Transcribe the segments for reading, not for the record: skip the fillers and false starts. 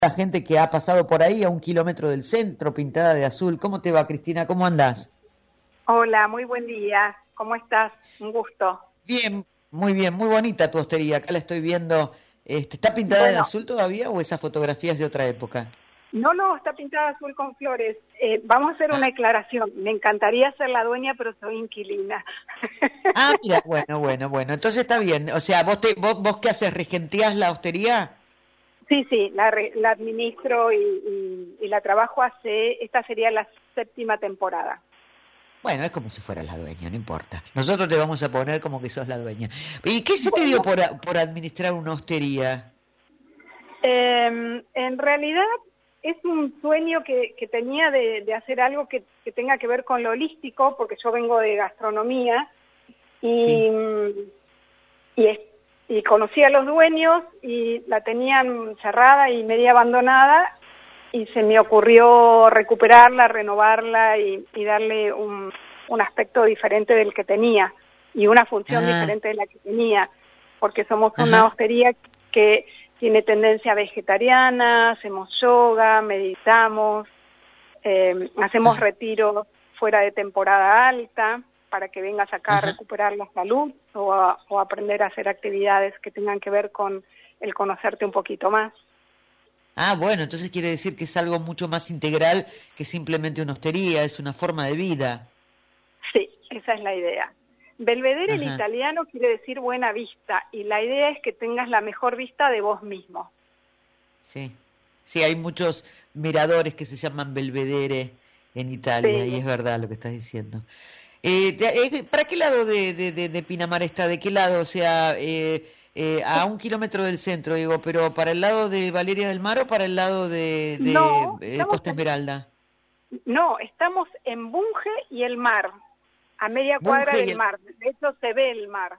la gente que ha pasado por ahí a 1 kilómetro del centro, pintada de azul. ¿Cómo te va, Cristina? ¿Cómo andás? Hola, muy buen día. ¿Cómo estás? Un gusto. Bien, muy bonita tu hostería. Acá la estoy viendo. ¿Está pintada de Bueno, azul todavía o esas fotografías de otra época? no, está pintada azul con flores. Vamos a hacer una aclaración. Me encantaría ser la dueña, pero soy inquilina. Mira, bueno. Entonces está bien. O sea, ¿vos qué haces? ¿Regenteás la hostería? Sí, la administro y la trabajo esta sería la séptima temporada. Bueno, es como si fueras la dueña, no importa. Nosotros te vamos a poner como que sos la dueña. ¿Y qué se te dio Bueno, por administrar una hostería? en realidad es un sueño que tenía de hacer algo que tenga que ver con lo holístico, porque yo vengo de gastronomía y, Sí. y, es- y conocí a los dueños y la tenían cerrada y media abandonada y se me ocurrió recuperarla, renovarla y darle un aspecto diferente del que tenía y una función Ah, diferente de la que tenía, porque somos una ajá, hostería que tiene tendencia vegetariana, hacemos yoga, meditamos, hacemos ajá. retiros fuera de temporada alta para que vengas acá a Ajá. recuperar la salud o aprender a hacer actividades que tengan que ver con el conocerte un poquito más. Bueno, entonces quiere decir que es algo mucho más integral que simplemente una hostería, es una forma de vida. Sí, esa es la idea. Belvedere en Ajá, italiano quiere decir buena vista y la idea es que tengas la mejor vista de vos mismo. sí. Sí, hay muchos miradores que se llaman Belvedere en Italia, y Sí. es verdad lo que estás diciendo. ¿Para qué lado de Pinamar está? ¿De qué lado? O sea, a 1 kilómetro del centro, digo, pero ¿para el lado de Valeria del Mar o para el lado de No, estamos Costa Esmeralda? no, estamos en Bunge y el mar, a media cuadra Bunge y del mar. De hecho se ve el mar.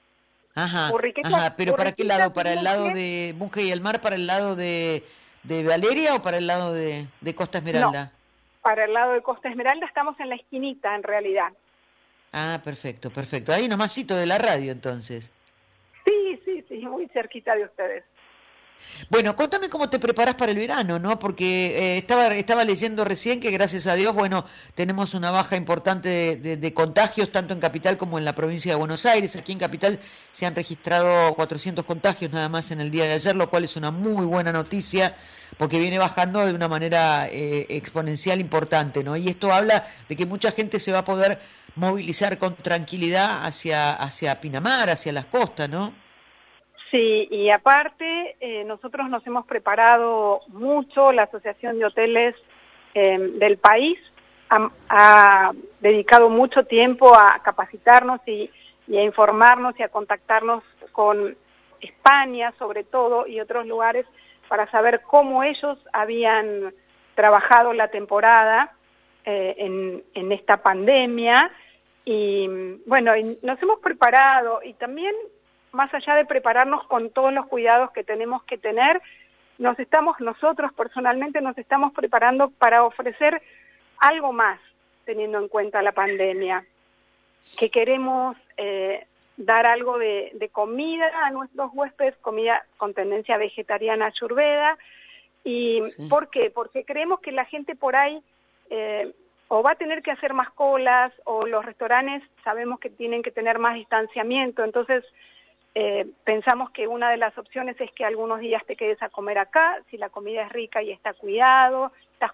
pero ¿para qué Urriqueta lado? y ¿Para el lado Bunge, de Bunge y el Mar? ¿Para el lado de Valeria o para el lado de Costa no, Esmeralda? para el lado de Costa Esmeralda estamos en la esquinita en realidad. Perfecto. Ahí nomásito de la radio, entonces. Sí, muy cerquita de ustedes. Bueno, contame cómo te preparás para el verano, ¿no? Porque estaba leyendo recién que gracias a Dios, bueno, tenemos una baja importante de contagios, tanto en Capital como en la provincia de Buenos Aires. Aquí en Capital se han registrado 400 contagios nada más en el día de ayer, lo cual es una muy buena noticia, porque viene bajando de una manera exponencial importante, ¿no? Y esto habla de que mucha gente se va a poder movilizar con tranquilidad hacia Pinamar, hacia las costas, ¿no? Sí, y aparte nosotros nos hemos preparado mucho, la Asociación de Hoteles del país ha dedicado mucho tiempo a capacitarnos y a informarnos y a contactarnos con España sobre todo y otros lugares para saber cómo ellos habían trabajado la temporada en esta pandemia y bueno, y nos hemos preparado y también más allá de prepararnos con todos los cuidados que tenemos que tener, nosotros personalmente nos estamos preparando para ofrecer algo más, teniendo en cuenta la pandemia, que queremos dar algo de comida a nuestros huéspedes, comida con tendencia vegetariana ayurveda. ¿Y Sí. por qué? Porque creemos que la gente por ahí o va a tener que hacer más colas, o los restaurantes sabemos que tienen que tener más distanciamiento, entonces pensamos que una de las opciones es que algunos días te quedes a comer acá, si la comida es rica y estás cuidado.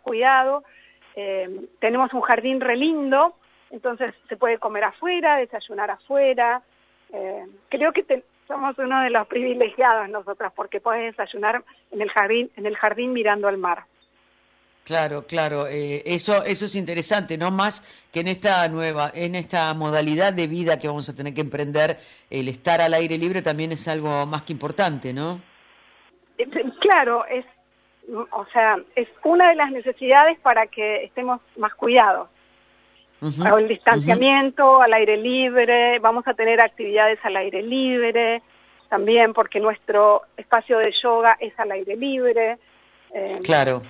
Tenemos un jardín re lindo, entonces se puede comer afuera, desayunar afuera. Creo que somos uno de los privilegiados nosotras, porque puedes desayunar en el jardín mirando al mar. Claro, eso es interesante, ¿no? Más que en esta modalidad de vida que vamos a tener que emprender, el estar al aire libre también es algo más que importante, ¿no? Claro, o sea, es una de las necesidades para que estemos más cuidados. Ujú, El ujú. distanciamiento al aire libre, vamos a tener actividades al aire libre, también porque nuestro espacio de yoga es al aire libre. eh, Claro,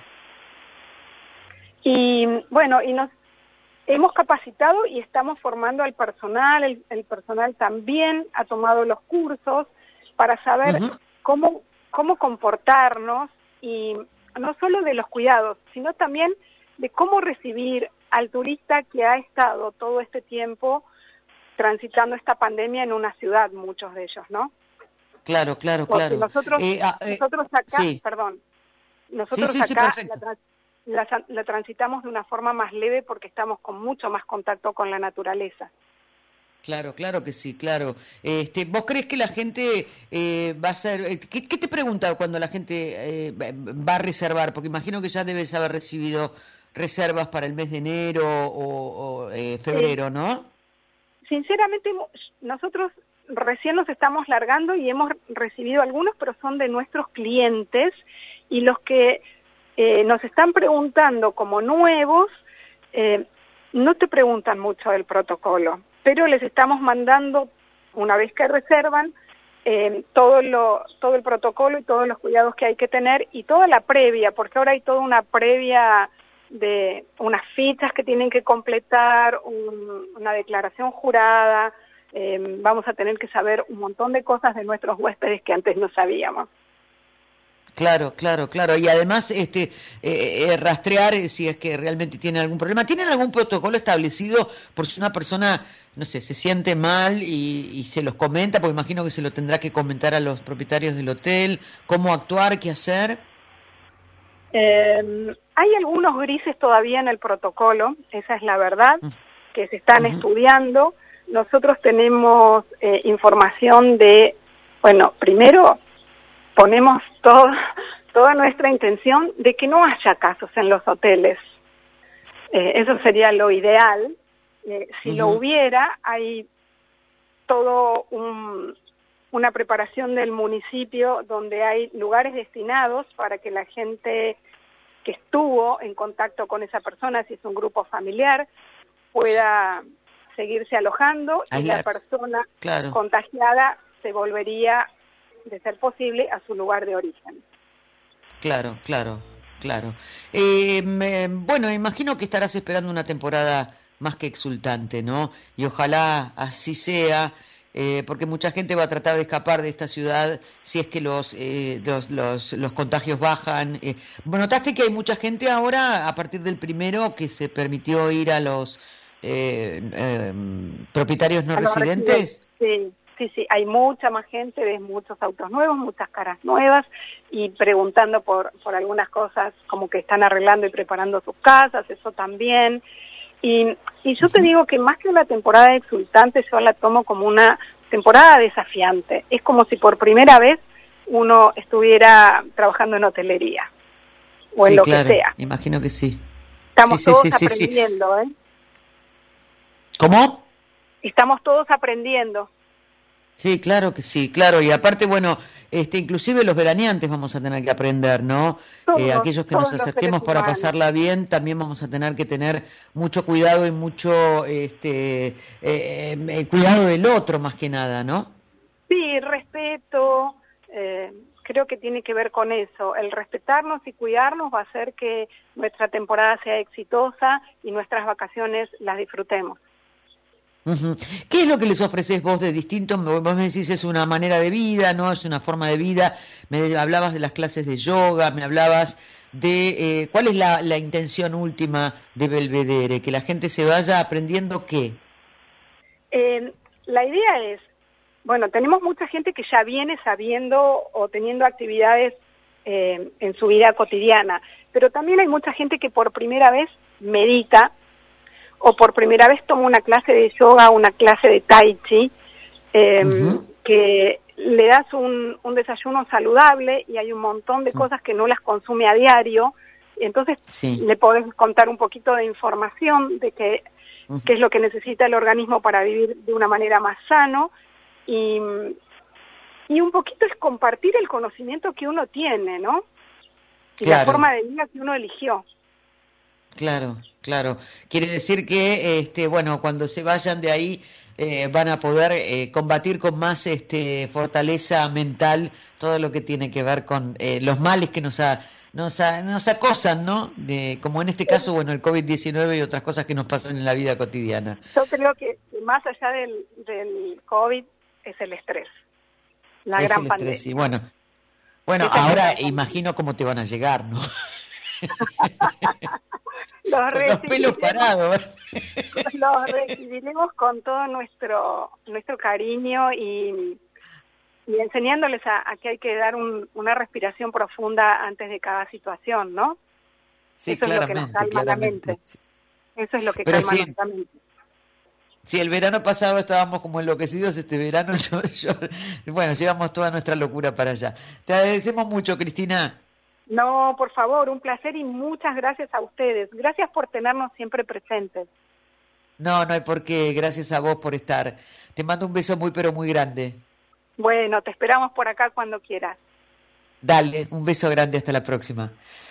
y bueno, y nos hemos capacitado y estamos formando al personal, el personal también ha tomado los cursos para saber ujú, cómo comportarnos y no solo de los cuidados, sino también de cómo recibir al turista que ha estado todo este tiempo transitando esta pandemia en una ciudad, muchos de ellos, ¿no? Claro. Porque nosotros acá, sí. perdón, nosotros acá la transitamos de una forma más leve porque estamos con mucho más contacto con la naturaleza. Claro que sí, claro. ¿Vos crees que la gente va a ser... ¿Qué te pregunta cuando la gente va a reservar? Porque imagino que ya debes haber recibido reservas para el mes de enero o febrero, ¿no? Sinceramente, nosotros recién nos estamos largando y hemos recibido algunos, pero son de nuestros clientes, y los que nos están preguntando como nuevos, no te preguntan mucho del protocolo, pero les estamos mandando, una vez que reservan, todo el protocolo y todos los cuidados que hay que tener y toda la previa, porque ahora hay toda una previa de unas fichas que tienen que completar, una declaración jurada, vamos a tener que saber un montón de cosas de nuestros huéspedes que antes no sabíamos. Claro. Y además, rastrear si es que realmente tienen algún problema. ¿Tienen algún protocolo establecido por si una persona, no sé, se siente mal y se los comenta? Porque imagino que se lo tendrá que comentar a los propietarios del hotel. ¿Cómo actuar? ¿Qué hacer? Hay algunos grises todavía en el protocolo, esa es la verdad, que se están estudiando. Nosotros tenemos información de, bueno, primero ponemos toda nuestra intención de que no haya casos en los hoteles. Eso sería lo ideal. Si lo hubiera, hay todo una preparación del municipio donde hay lugares destinados para que la gente que estuvo en contacto con esa persona, si es un grupo familiar, pueda seguirse alojando y la persona contagiada se volvería, de ser posible, a su lugar de origen. Claro. Bueno, imagino que estarás esperando una temporada más que exultante, ¿no? Y ojalá así sea, porque mucha gente va a tratar de escapar de esta ciudad si es que los contagios bajan. ¿Notaste que hay mucha gente ahora, a partir del 1 que se permitió ir a los propietarios no residentes? Sí, hay mucha más gente, ves muchos autos nuevos, muchas caras nuevas, y preguntando por algunas cosas, como que están arreglando y preparando sus casas, eso también. Y yo te digo que más que una temporada exultante, yo la tomo como una temporada desafiante. Es como si por primera vez uno estuviera trabajando en hotelería, o en lo que sea. Imagino que sí. Estamos todos aprendiendo, ¿eh? ¿Cómo? Estamos todos aprendiendo. Sí, claro que sí, claro, y aparte, bueno, inclusive los veraneantes vamos a tener que aprender, ¿no? Aquellos que nos acerquemos para pasarla bien, también vamos a tener que tener mucho cuidado y mucho cuidado del otro, más que nada, ¿no? Sí, respeto, creo que tiene que ver con eso. El respetarnos y cuidarnos va a hacer que nuestra temporada sea exitosa y nuestras vacaciones las disfrutemos. ¿Qué es lo que les ofreces vos de distinto? Vos me decís es una manera de vida, ¿no? Es una forma de vida. Me hablabas de las clases de yoga, me hablabas de ¿cuál es la intención última de Belvedere? ¿Que la gente se vaya aprendiendo qué? La idea es, bueno, tenemos mucha gente que ya viene sabiendo o teniendo actividades en su vida cotidiana, pero también hay mucha gente que por primera vez medita, o por primera vez toma una clase de yoga, una clase de tai chi, que le das un desayuno saludable y hay un montón de cosas que no las consume a diario, entonces le podés contar un poquito de información de qué es lo que necesita el organismo para vivir de una manera más sano, y un poquito es compartir el conocimiento que uno tiene, ¿no? Y la forma de vida que uno eligió. Claro. Quiere decir que, bueno, cuando se vayan de ahí van a poder combatir con más fortaleza mental todo lo que tiene que ver con los males que nos acosan, ¿no? Como en este caso, bueno, el COVID-19 y otras cosas que nos pasan en la vida cotidiana. Yo creo que más allá del COVID es el estrés, la gran pandemia. Sí, bueno. Bueno, Esa es ahora nuestra familia. imagino cómo te van a llegar, ¿no? Los Con los pelos recibiremos, parados. los recibiremos con todo nuestro cariño y enseñándoles a que hay que dar una respiración profunda antes de cada situación, ¿no? Sí, Eso es lo que nos claramente, calma la claramente. mente. Eso es lo que Pero calma sí, nuestra mente. si el verano pasado estábamos como enloquecidos, este verano bueno, llevamos toda nuestra locura para allá. Te agradecemos mucho, Cristina. No, por favor, un placer y muchas gracias a ustedes. Gracias por tenernos siempre presentes. No, no hay por qué. Gracias a vos por estar. Te mando un beso muy, pero muy grande. Bueno, te esperamos por acá cuando quieras. Dale, un beso grande. Hasta la próxima.